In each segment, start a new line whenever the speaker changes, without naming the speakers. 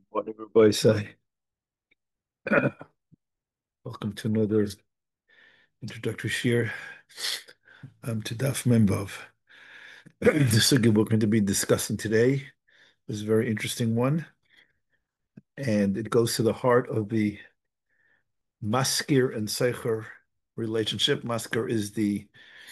What everybody say? Welcome to another introductory shir to Daf Membov. The sugya we're going to be discussing today is a very interesting one, and it goes to the heart of the maskir and seicher relationship. Maskir is the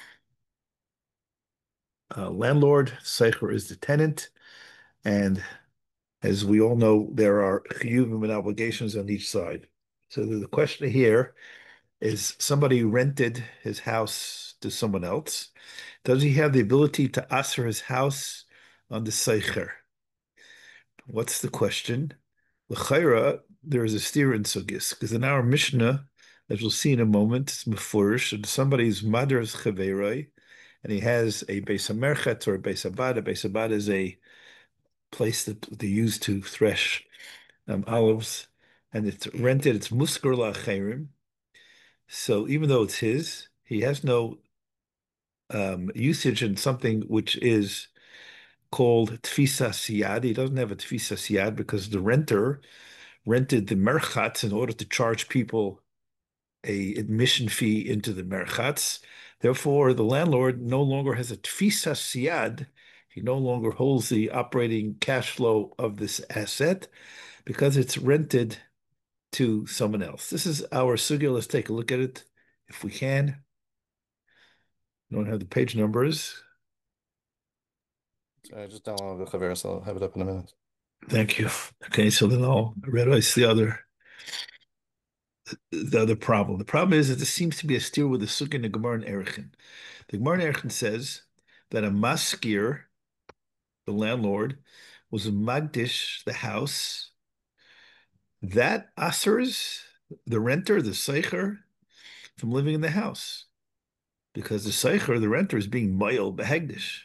landlord, seicher is the tenant, and as we all know, there are chiyuvim and obligations on each side. So the question here is somebody rented his house to someone else. Does he have the ability to aser his house on the seicher? What's the question? L'chaira, there is a steer in sugis, because in our Mishnah, as we'll see in a moment, it's mefurish, and somebody's mother's chaveroi, and he has a beis hamerchet or a beis habad. A beis habad is a place that they use to thresh olives, and it's rented. It's musker la'achayrim. So even though it's his, he has no usage in something which is called tfisa siyad. He doesn't have a tfisa siyad because the renter rented the merchatz in order to charge people a admission fee into the merchatz. Therefore, the landlord no longer has a tfisa siyad. He no longer holds the operating cash flow of this asset because it's rented to someone else. This is our sugya. Let's take a look at it if we can. I don't have the page numbers.
I just downloaded the Chaver, so I'll have it up in a minute.
Thank you. Okay, so then I'll realize the other problem. The problem is that this seems to be a steer with the Sukkah and the Gemara and Erechin. The Gemara and Erechin says that a maskir, the landlord, was a magdish, the house, that asers, the renter, the seicher, from living in the house. Because the seicher, the renter, is being mayel behegdish.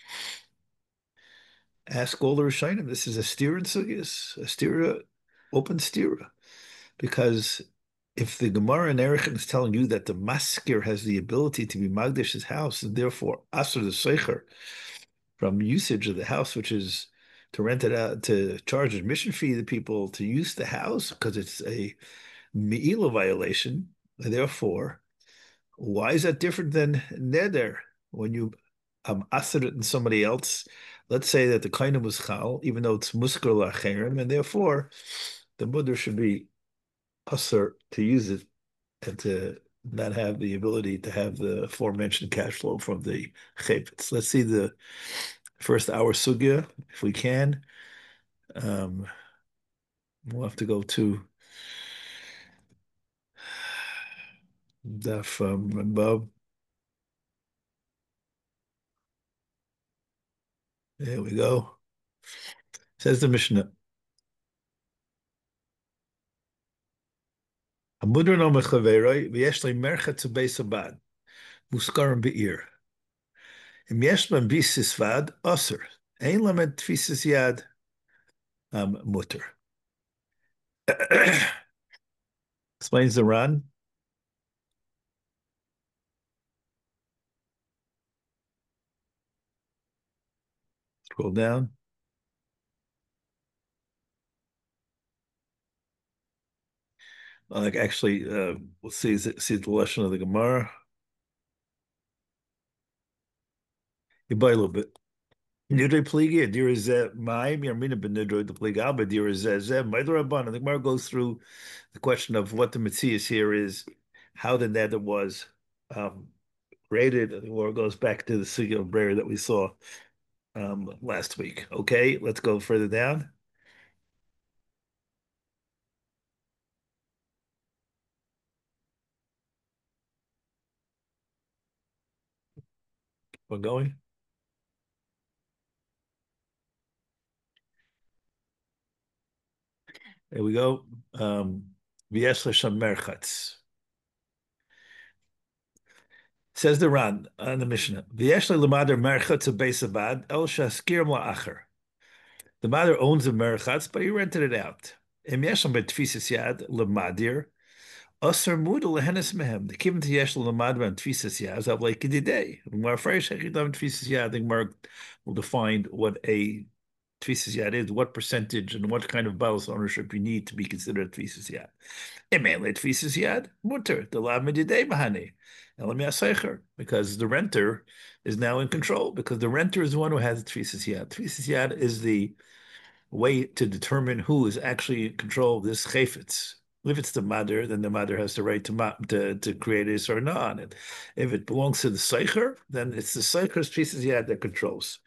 Ask all the Rishonim. This is a steer in Sukkis, a steer, open steer. Because if the Gemara in Erechin is telling you that the maskir has the ability to be magdish's house, and therefore aser the seicher from usage of the house, which is to rent it out, to charge admission fee to people to use the house because it's a me'ila violation, and therefore, why is that different than neder when you aser it in somebody else? Let's say that the kainim was chal, even though it's muskar lacherim, and therefore the mother should be usher to use it and to not have the ability to have the aforementioned cash flow from the chayfetz. Let's see the first hour sugya, if we can. Um, we'll have to go to Daf above. There we go. Says the Mishnah. Hamudron o mechaveroi v'yesh li merchet zu beis abad muskarim be'ir. Im yesh ben bisis vad aser. Ein lamed tfisis yad mutter. Explains the Ran. Scroll down. Like actually, we'll see the lesson of the Gemara. You buy a little bit. Nidre pligi, dir is my mirmina ben nidre the pligi alba dir is my rabban. The Gemara goes through the question of what the Matthias here is, how the nether was rated. The Gemara goes back to the Sugya of Brer that we saw last week. Okay, let's go further down. We're going. There we go. V'yesh l'sham merchatz. Says the Ran on the Mishnah. V'yesh l'mader merchatz beis abad el shaskirim la'acher. The mother owns the merchatz, but he rented it out. Im yeshlam betfisas yad l'madir aser muda lehenes mehem. The kivim to yesh l'madir ben tfisas yad is like a day. More fresh hechidam tfisas yad. The Gemara will define what a Tvisas Yad is, what percentage and what kind of balance ownership you need to be considered Tvisas Yad. Emele Tvisas Yad, mutter, the lav medidei bahani, elam yasecher, because the renter is now in control, because the renter is the one who has Tvisas Yad. Tvisas Yad is the way to determine who is actually in control of this chayfetz. If it's the mother, then the mother has the right to create this or not on it. If it belongs to the seicher, then it's the seicher's Tvisas Yad that controls.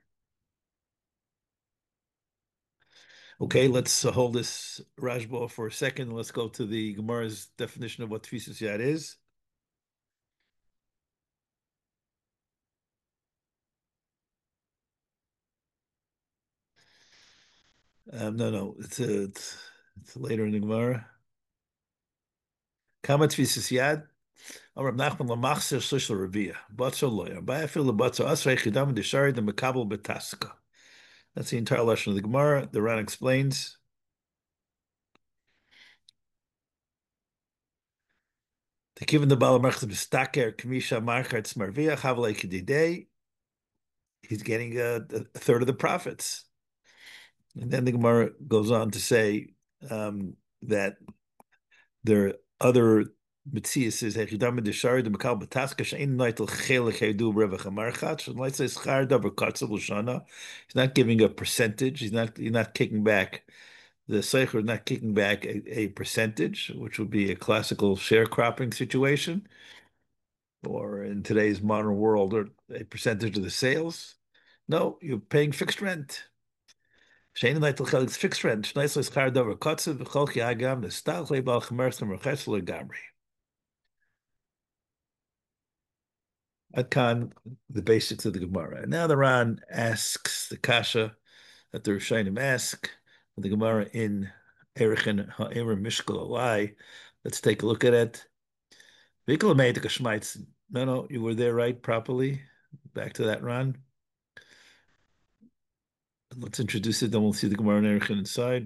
Okay, let's hold this Rajbo for a second. Let's go to the Gemara's definition of what Tvisas Yad is. No, it's later in the Gemara. Kama Tvisas Yad. Rab Nachman lamachzer shlish l'rabia. Batzo loya. Ba'afil lebatzo asrei chidam deshari the mekabel betaska. That's the entire lesson of the Gemara. The Ran explains. To given the Balamarchs b'staker kamisha marcharts marvia chavalei kedidei. He's getting a third of the profits. And then the Gemara goes on to say that there are other mitzias is hechidam deshari the mekal betaska shein neitel chelik hedu revach amarchat. So let's say schar davar katzel l'shana. He's not giving a percentage. You're not kicking back. The seicher is not kicking back a percentage, which would be a classical sharecropping situation, or in today's modern world, or a percentage of the sales. No, you're paying fixed rent. Shein neitel chelik is fixed rent. Shneisel is schar davar katzel v'chol ki agam nestal lebal chemerch merchetz legamri. Adkan, the basics of the Gemara. And now the Ran asks the Kasha that the Rishonim ask, the Gemara in Erichin Ha'erim Mishkal Alai. Let's take a look at it. No, you were there right properly. Back to that Ran. Let's introduce it, then we'll see the Gemara in Erichin inside.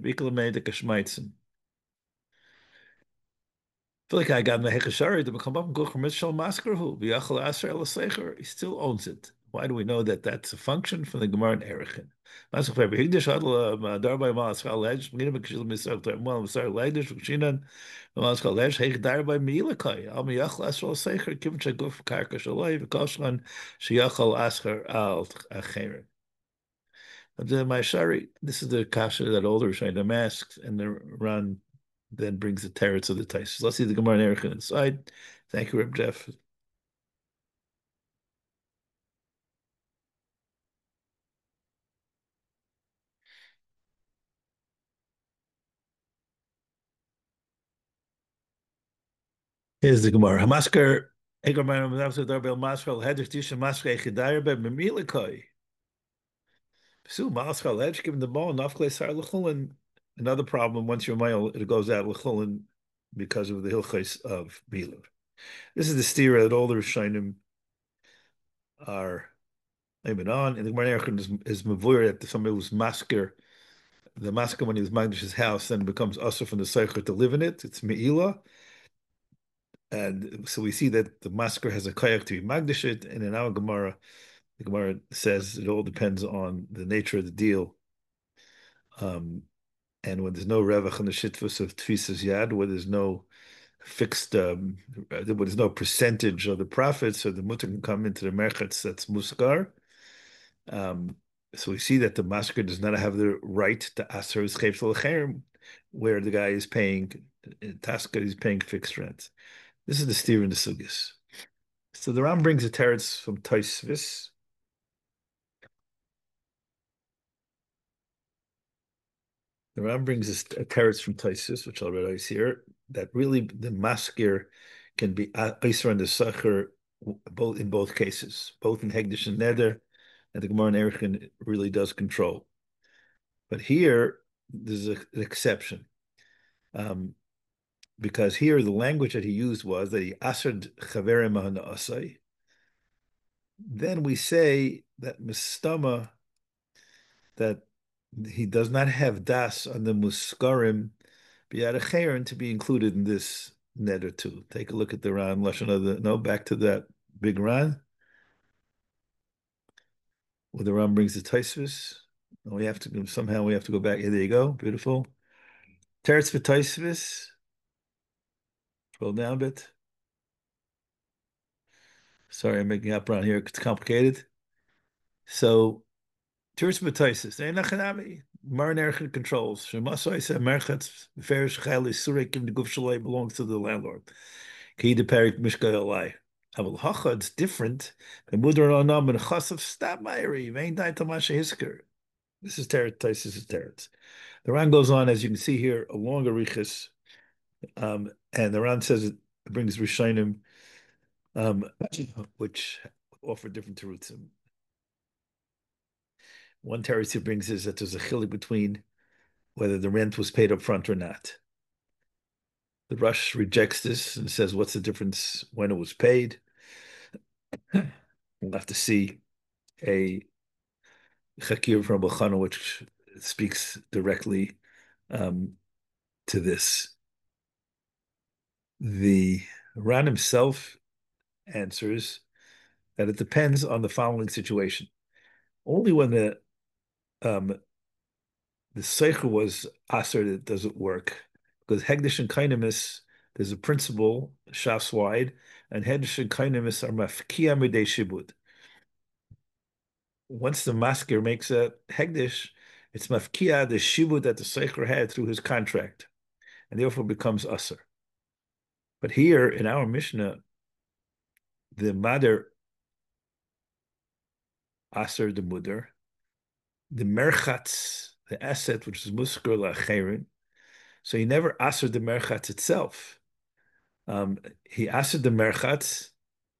Feel like I got the Hekashari to become up and go from Mitchell Maskerhu, Biachal Asher El Secher. He still owns it. Why do we know that that's a function from the Gemara in Erichin? Masach Pepper Higdish Adla Darby Malaskal Edge, Nina Bakishil Misar Well Misar Legdish Shinan Malaskal Edge, Hek Darby Milakai, Al Miachal Asher El Secher, Kim Chaguf Karka Shalai, Vikoshan Shiachal Asher Al Acher. My Shari, this is the kasha that older Shaidim asks, and the Ran then brings the teretz of the Taisus. Let's see the Gemara and Erichin inside. Thank you, Reb Jeff. Here's the Gemara. Hamasker given the ball and another problem once you're mile it goes out l'chulin because of the hilchos of biluv. This is the stira that all the Rishonim are naming on, and the Gemara is mavur that somebody was masker. The masker when he was magdash's house then becomes usher from the seicher to live in it. It's meila. And so we see that the masker has a kayak to be magdashit, and in our Gemara, the Gemara says it all depends on the nature of the deal. And when there's no revach on the shitvus of tfisas yad, where there's no fixed, where there's no percentage of the profits, so the mutter can come into the merchatz that's muskar. So we see that the masker does not have the right to aser his chayv where the guy is paying tasker, is paying fixed rent. This is the steer in the sugis. So the Ram brings a teretz from Taisvis. The Ram brings a teretz from Taisvis, which I'll read here, that really the masker can be Isra and the Sacher both in both cases, both in Hegdish and Neder, and the Gemara and Erichin really does control. But here, there's an exception. Because here the language that he used was that he asad chaverim asay. Then we say that mistama that he does not have das on the muskarim biyad to be included in this neder too. Take a look at the Ran lashon of the back to that big Ran where the Ran brings the Taisvis. We have to somehow we have to go back. Here, there you go. Beautiful. Teretz v'toisvis. Scroll down a bit. Sorry, I'm making up around here. It's complicated. So Teretz v'toisvis. They nachanami. Marin controls. Shemasai said merchatz ferish chayli surik in the guf shalai belongs to the landlord. Ki de perik mishka alai. Aval hacha, it's different. The mudar onam and chasav stab mayri. Vein dai tamasha hisker. This is Teretz. This is Teretz. The Ran goes on, as you can see here, a longer Riches, and the Ran says it brings Rishonim, which offer different terutzim. One teretz he brings is that there's a chilik between whether the rent was paid up front or not. The Rush rejects this and says, what's the difference when it was paid? We'll have to see a Chakir from Bachana, which speaks directly um, to this. The Ran himself answers that it depends on the following situation. Only when the seicher was aser that does it work, because hegdish and kainamis, there's a principle shafs wide, and hegdish and kainamis are mafkia midei shibud. Once the masker makes a hegdish, it's mafkia the shibud that the seicher had through his contract, and therefore becomes aser. But here in our Mishnah, the mader aser the mudar, the merchatz, the asset which is musker lacherin. So he never asked the merchatz itself. He asked the merchatz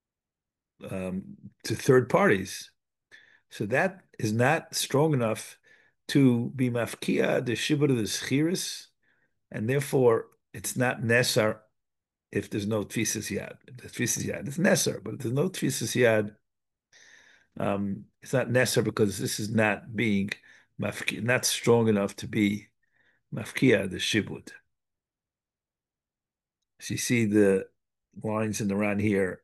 to third parties. So that is not strong enough to be mafkia the shibud of the schiris, and therefore it's not nesar if there's no tfisas yad. If there's tfisas yad, it's nesar, but if there's no tfisas yad, it's not nesar because this is not being mafkia, not strong enough to be mafkia the shibud. So you see the lines in the Ran here.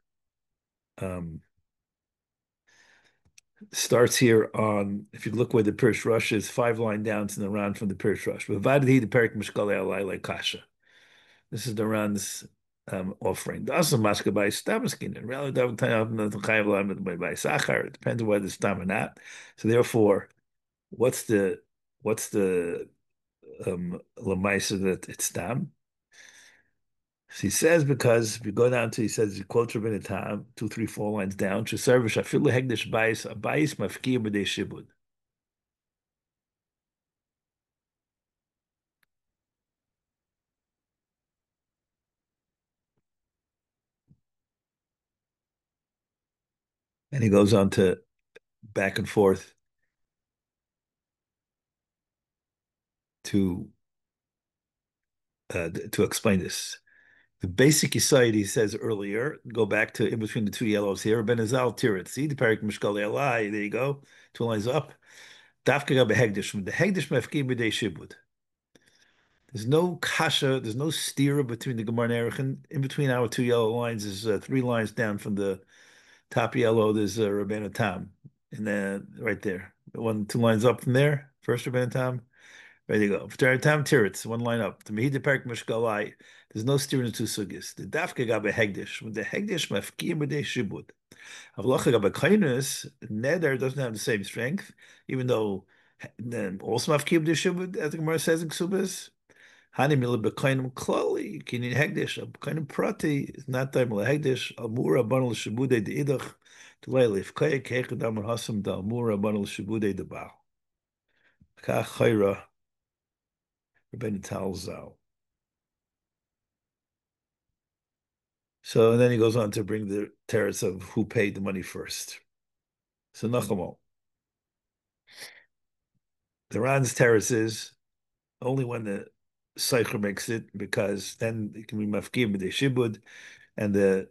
Starts here on, if you look where the Pirish Rush is, 5 line down to the Ran from the Pirish Rush. V'vadhi the Perik Mishkale Alai like Kasha. This is the Ran's offering. The Asam Maska by Stamaskin. And really, that would tell you the Chayav Lam by Sachar. It depends on whether it's Stam or not. So therefore, what's the Lamaisa that it's Stam? So he says, because if you go down to, he says, he quotes Rabbi Tam, 2, 3, 4 lines down, Sheservish Afilu Hegdish Bais, a Bais Mafkir B'dei Shibud. And he goes on to back and forth to explain this. The basic Yisayid, he says earlier, go back to in between the 2 yellows here, Ben Azal Tirit. See the Perik Mishkal Elai, there you go, 2 lines up. Dafka Behegdish, the Hegdish Mafkir B'dei Shibud. There's no kasha, there's no stira between the Gemara and Erech. In between our 2 yellow lines is 3 lines down from the top yellow. There's Rabbeinu Tam, and then right there, 2 lines up from there. First Rabbeinu Tam, ready to go. Tam Tiritz, 1 line up. The Mehida Perk Mishkalai. There's no steer in the 2 sugis. The Dafka Gabe Hegdish. When the Hegdish Mafkim B'dei Shibud. Avlacha Gabe Kainus, Neder doesn't have the same strength, even though then also Mafkim B'dei Shibud, as the Gemara says in Ksubas. Hani mila b'kainim klali, kinin hegdish, b'kainim prati, is not time la hegdish, almura banal shibude de idach, tulay lifkaya keichad amar hasam da almura banal shibude de baal. Kach chayra, Rebbeinu Tal Zal. So, and then he goes on to bring the teretz of who paid the money first. So, Nachamo. The Ran's teretz is only when the Seicher makes it, because then it can be mafkim b'dei shibud, and the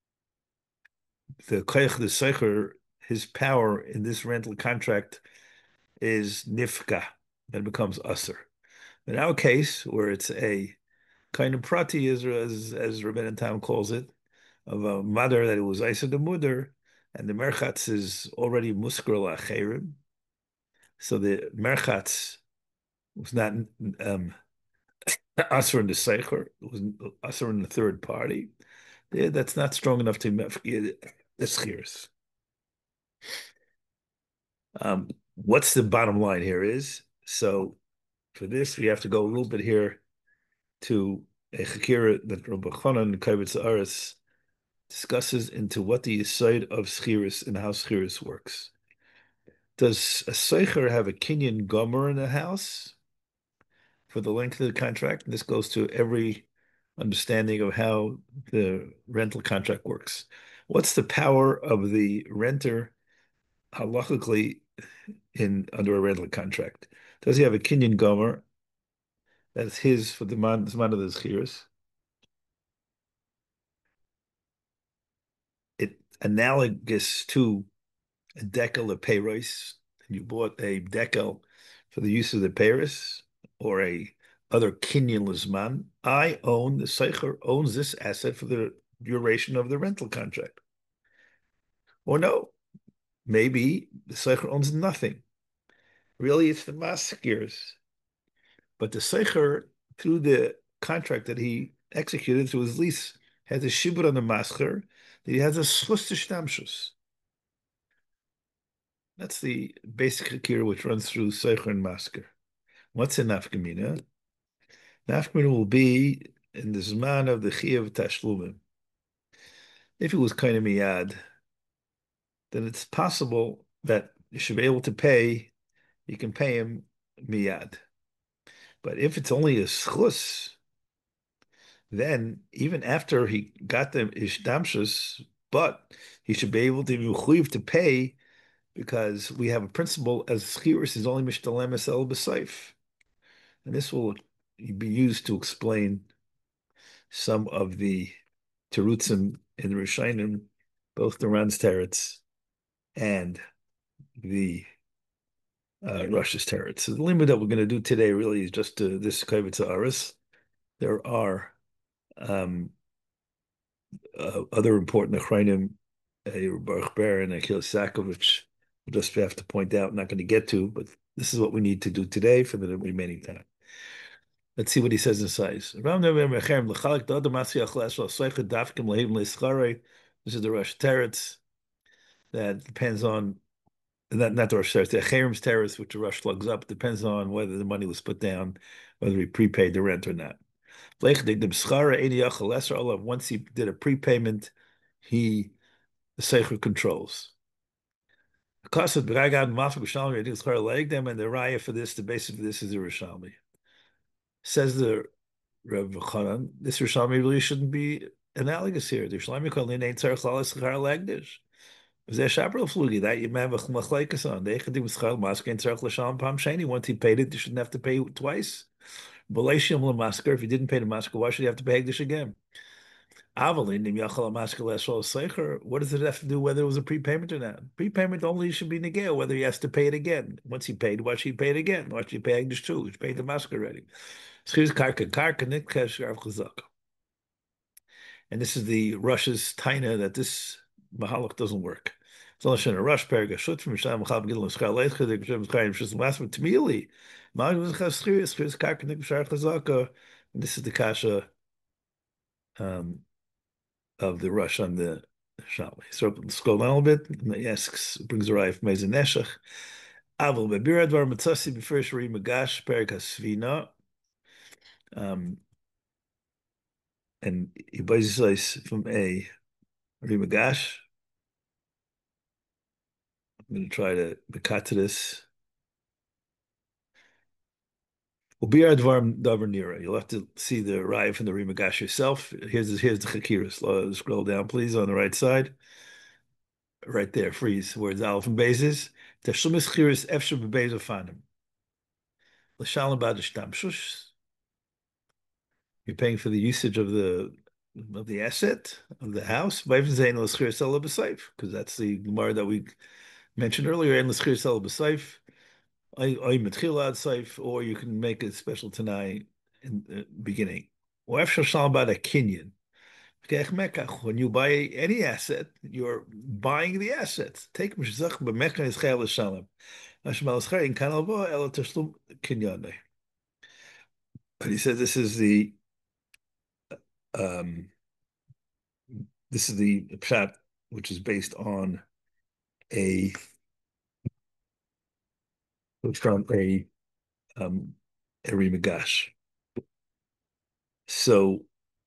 koyach the Seicher, his power in this rental contract is nifka, and it becomes usr. In our case, where it's a kind of prati, as Rabbeinu Tam calls it, of a mother that it was Isa the mother, and the merchatz is already muskar lacherim, So the merchatz was not usher in the seicher, it was usher in the third party. Yeah, that's not strong enough to mefkir the schirs. What's the bottom line here is, so for this, we have to go a little bit here to a chakira that Rabbi Chanan Kavitz Aris discusses into what the side of schiris and how schiris works. Does a seicher have a kinyan gomer in the house for the length of the contract? And this goes to every understanding of how the rental contract works. What's the power of the renter halachically in under a rental contract? Does he have a kinyan gomer that's his for the man of the schiris? It analogous to a decal of payros, and you bought a decal for the use of the payros or a other kinyanless man. I own the seicher owns this asset for the duration of the rental contract. Or no, maybe the seicher owns nothing. Really, it's the maskirs. But the seicher, through the contract that he executed through his lease, has a shibur on the masker that he has a schluss shtamshus. That's the basic hakir which runs through seicher and masker. What's a nafkamina? Nafkamina will be in the zman of the chiyuv tashlumim. If it was kind of miyad, then it's possible that you should be able to pay. You can pay him miyad. But if it's only a schus, then even after he got the ishdamshus, but he should be able to be chuyiv to pay because we have a principle as schiris is only mishtalemes el b'seif, and this will be used to explain some of the terutzim in the Rishonim, both the Ran's teretz and the Rosh's teretz. So the limit that we're going to do today really is just this kavitz aris. There are other important achronim, Baruch Ber and Achilles Sakov, which we'll just have to point out, not going to get to, but this is what we need to do today for the remaining time. Let's see what he says in size. This is the Rosh Teretz that depends on not the Rosh Teretz, the Cherem's Teretz, which the Rosh slugs up, depends on whether the money was put down, whether he prepaid the rent or not. Once he did a prepayment, the Seicher controls. The cost of Bragad Mafik Rishalmi, I think it's leg them, and the raya for this, the basis for this is the Rishalmi. Says the Rav Chanan, this Rishalmi really shouldn't be analogous here. The Rishalmi Kolin ain't Tzarech Lalas Char Legdish. Zeh Shabrel Flugi, that you have a Machlaikas on. They could do with Chal Mask and Tzarech Lasham Pam Shani. Once he paid it, you shouldn't have to pay twice. Balashim Lamasker, if you didn't pay the masker, why should you have to pay this again? Avalin, what does it have to do whether it was a prepayment or not? Prepayment only should be negay, whether he has to pay it again. Once he paid, why should he pay it again? Why should he pay this too? He's paid the masker already. And this is the Rush's taina that this mahalach doesn't work. So in a rush paragraph, shoot from Sham Chab Gilon Schal Leicha, the Grim Skyrim Shus last one Tmili. Mag Chasrius, Chris Karkanik Shar Chazaka. And this is the kasha of the rush on the Shalom. So let's go down a little bit. And he asks, brings a raya from Mezin Neshach. Aval Bebiradvar Matzasi before Shari Magash Perik Hasvina. And he buys this from a Rimagash. I'm going to try to cut to this. You'll have to see the raya from the Rimagash yourself. Here's the Chakiris. Scroll down, please, on the right side. Right there, freeze, where it's Aleph and Beis is. Tashlumis Chiris Efshar Bebeis Ofanim. L'shalom Bad Shtamshush. You're paying for the usage of the asset of the house. Because that's the Gemara that we mentioned earlier. Or you can make a special Tanai in the beginning. Or after Shalom Bad a Kinyan. When you buy any asset, you're buying the assets. Take Hashmal Schar in Kan Alva El Tashlum Kinyane. But he said um, this is the pshat which is based on a from um, a Rimagash. So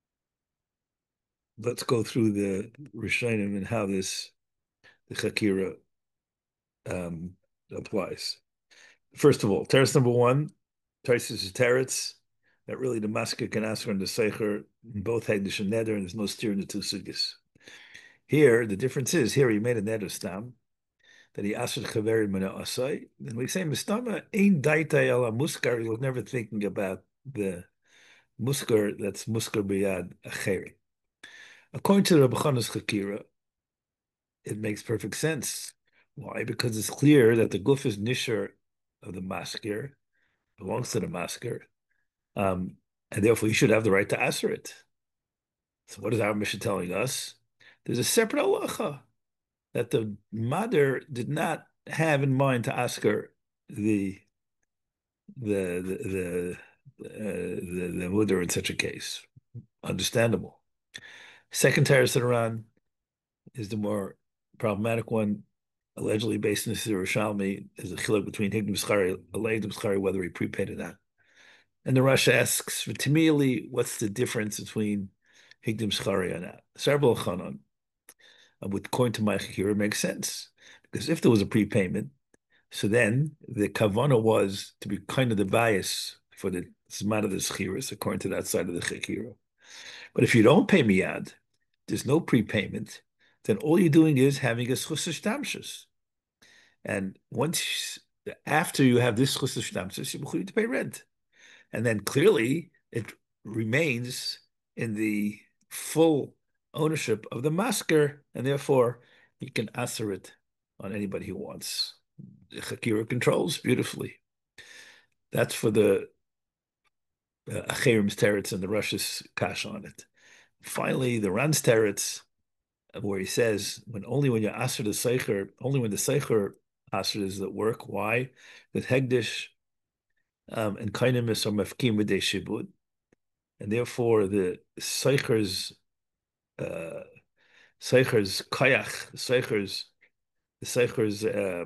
let's go through the Rishonim and how the Chakira um, applies. First of all, teretz number one, Taisus is teretz that really the masker can ask and the seicher both hegdish and neder, and there's no steer in the two sugis. Here, the difference is here he made a neder stam that he asked chaveri mina asai. And we say mistama ein daitay ala muskar. He was never thinking about the muskar that's muskar biyad acheri. According to the Rebbe Chana's Chakira, it makes perfect sense. Why? Because it's clear that the guf is nisher of the masker, belongs to the masker, and therefore you should have the right to answer it. So what is our mission telling us? There's a separate halacha that the mother did not have in mind to ask her the mother in such a case. Understandable. Second Teres Iran is the more problematic one, allegedly based in the Yerushalmi, is a chiluk between Higdim Schari, Aleidim Schari, whether he prepaid or not. And the Rosh asks, V'timili, what's the difference between Higdim Schari and not? Several Chanon, with coin to my Chakira, makes sense. Because if there was a prepayment, so then the Kavana was to be kind of the bias for the Zman of the Schiris, according to that side of the Chakira. But if you don't pay miyad, there's no prepayment, then all you're doing is having a schus shtamshus. And once after you have this schus shtamshus, you need to pay rent. And then clearly it remains in the full ownership of the masker, and therefore he can answer it on anybody who wants. The Chakira controls beautifully. That's for the Acherim's teretz and the Russia's kash on it. Finally, the Ran's teretz, where he says only when you aser the seicher, only when the seicher aser is at work. Why? That hegdish and kainimis are mafkim with shibud, and therefore the seicher's uh, kayach, the seicher's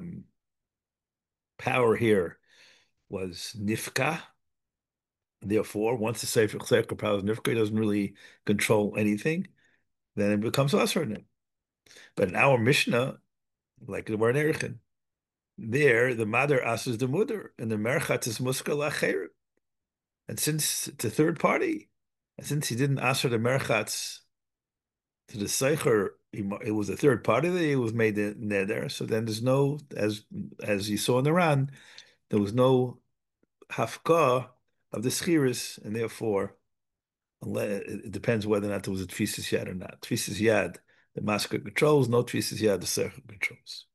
power here was nifka. Therefore, once the seicher power is nifka, he doesn't really control anything. Then it becomes aser. But in our Mishnah, like the word Erichin, there the mother asks the mother, and the merchat is muskal acher. And since it's a third party, and since he didn't ask her the merchats to the seicher, it was a third party that he was made neder. So then there's no, as you saw in the Ran, there was no hafka of the schiris, and therefore, it depends whether or not there was a tfisis yad or not. Tfisis yad, the masker controls. No tfisis yad, the seicher controls.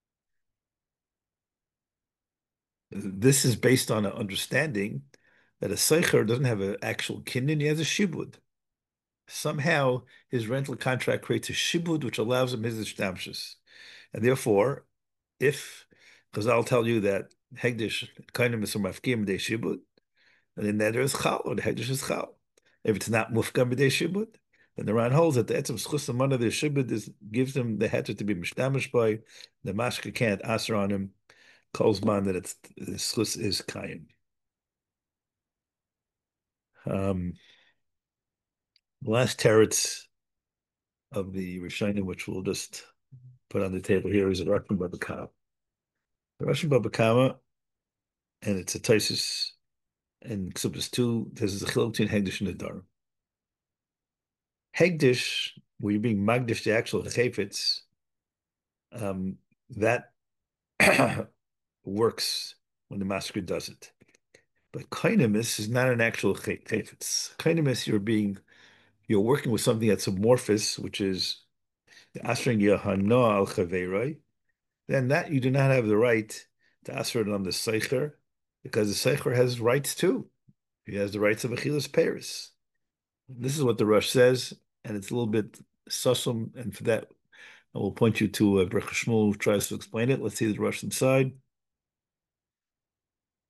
This is based on an understanding that a seicher doesn't have an actual kinyan, he has a shibud. Somehow his rental contract creates a shibud which allows him his ishtamshus. And therefore, if, because I'll tell you that hegdish kind of mafkim b'dei shibud, and then there is chal, or the hegdish is chal. If it's not mufkam b'dei shibud, then the Ran holds that the etzem schus of the shibud gives him the heter to be mishtamish by, the mashka can't answer on him, calls man that it's the schus is kayim. The last teretz of the Rishonim, which we'll just put on the table here, is a Rashon Baba Kama. The Rashon Baba Kama, and it's a Taisus and Ksubas 2, there's a chiluk between Hegdish and Nadarim. Hegdish, where you're being magdish the actual chayfetz, that works when the masker does it. But kainamis is not an actual chayfetz. Kainamis, you're working with something that's amorphous, which is asering Yahana al Chaverai, then that you do not have the right to aser it on the Seicher, because the Seicher has rights too. He has the rights of Achilas Paris. This is what the Rush says, and it's a little bit sussum, and for that, I will point you to Brech Shmuel, who tries to explain it. Let's see the Rush inside.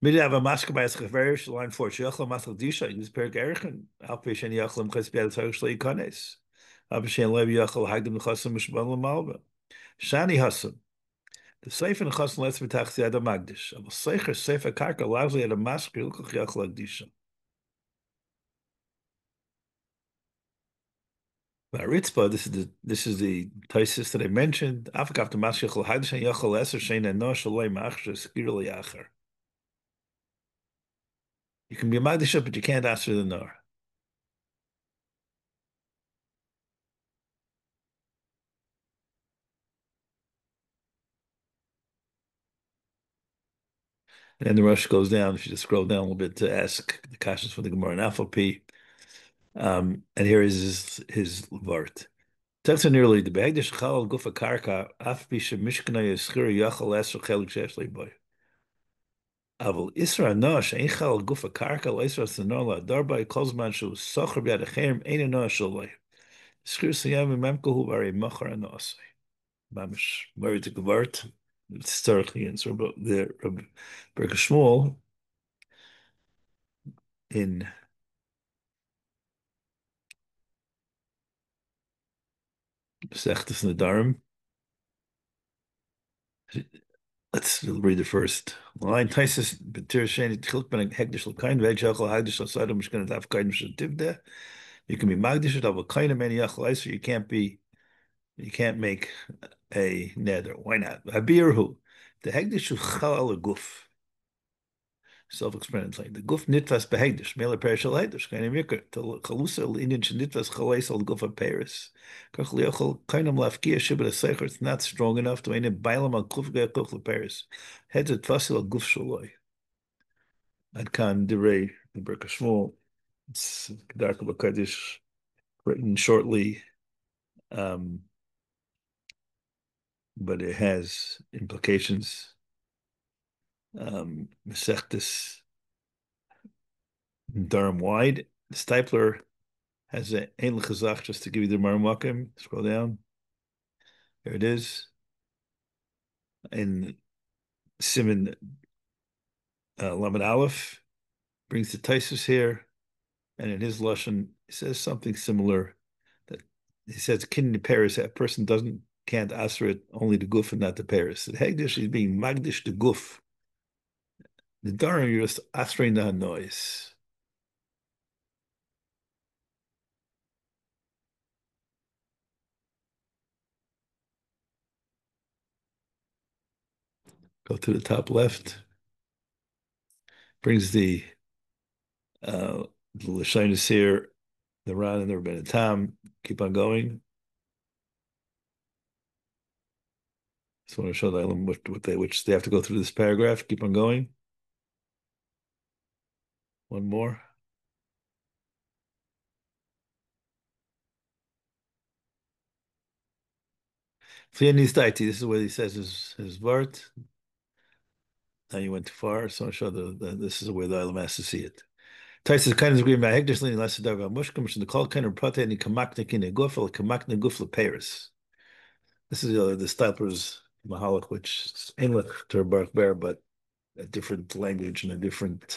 Maybe have a mask by Schafarish, line 4. Shechel Masal Disha, use Per Gerchen, Alpishan Yachlam Chesbiad Sarshli Kanes. Alpishan Lev Yachel Hagdim Chasam Mishbal Malba. Shani Hasam. The Sefer and Chasam Let's Betach Yad Magdish. Aval Sefer Sefer Karka allows at a mask Yulkach Yachel Disha. Ritzpa, this is the Taisis that I mentioned. Afak after Mask Yachel Hagdish Yachel Eser Shein and No Shaloi Machshir Skirli Acher. You can be a Magdisha, but you can't answer the Nar. And then the rush goes down. If you just scroll down a little bit to ask the questions for the Gemara and Alpha and here is his vart. Text nearly the Bagdish Chal Gufa Karka Afbisha Mishkana Yeskir Yachal Esra Chelik Sheshli Boy. Aval Isra Nosh Ein Chal Gufa Karka Leisra Sanola Darby Kozman Shu Socher Biad Achem Ein Nosh Shaloi. Skir Sayam Memko Huvari Machar Anosai. Mamish married to Gevart. Historically, and so the Berger Shmuel in Sechtes Nadarim. Let's read the first line. Taisus B'tir Sheni Tchilk Ben Hegdish L'Kain V'Echachal Hagdish L'Sadam Mishkan Daf Kain Mishkan You can be Magdish L'Dav L'Kain Many Yachal Eiser. You can't make a neder. Why not? Habirhu the Hegdish Uchal Guf. Self-explanatory. The guf nitvas behegdish, mele perishal hegdish, kind of mikr. The chalusa l'inyan shenitvas chaleis al guf of Paris. Kach liyochel kainam lafkia shibet a it's not strong enough to ain't bailam al guf gech Paris. Heads at tvasil al guf shaloi. Ad kan direi the Berka Shmuel. It's Kedarka B'Kadish, written shortly, but it has implications. Mesechtes Durham wide. Stipler has an Ein L'Chazach just to give you the Marmakim. Scroll down. There it is. And Simon Lamed Aleph brings the Taisus here, and in his Lashon, he says something similar. That he says, "Kin Paris, a person can't answer it only the guf and not the Paris." The Hegdish is being Magdish the guf. The Dharam, you're just answering the noise. Go to the top left. Brings the Lashinus here, the Ran and the Rebbeinu Tam. Keep on going. Just want to show them which they have to go through this paragraph. Keep on going. One more. This is what he says his vart. Now you went too far, so I'll show this is where the Ilam has to see it. Taisus kind of agree about Hegdish leaning less than Mushkim, which in the call kind of prate and kamaknik in a gufel, kamaknik gufla Paris. This is the Stipler's Mahalik, which is English to Baruch Ber, but a different language and a different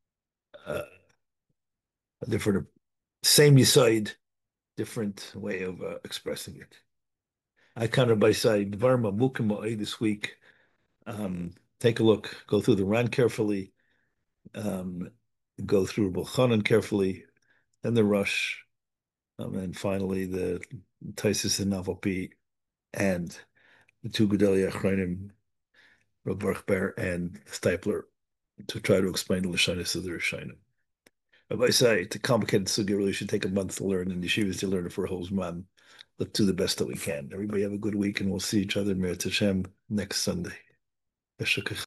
same side, different way of expressing it. I counted by side Varma Mukim this week. Take a look, go through the Ran carefully, go through Bulchanan carefully, then the Rush, and finally the Taisus and Navapi, and the two Gedalia Achronim, Baruch Ber and Stipler, to try to explain the Lashonis of the Rishonim. If I say it's a complicated sugya, really should take a month to learn, and yeshivas to learn it for a whole zman. Let's do the best that we can. Everybody have a good week, and we'll see each other in Meretz Hashem next Sunday.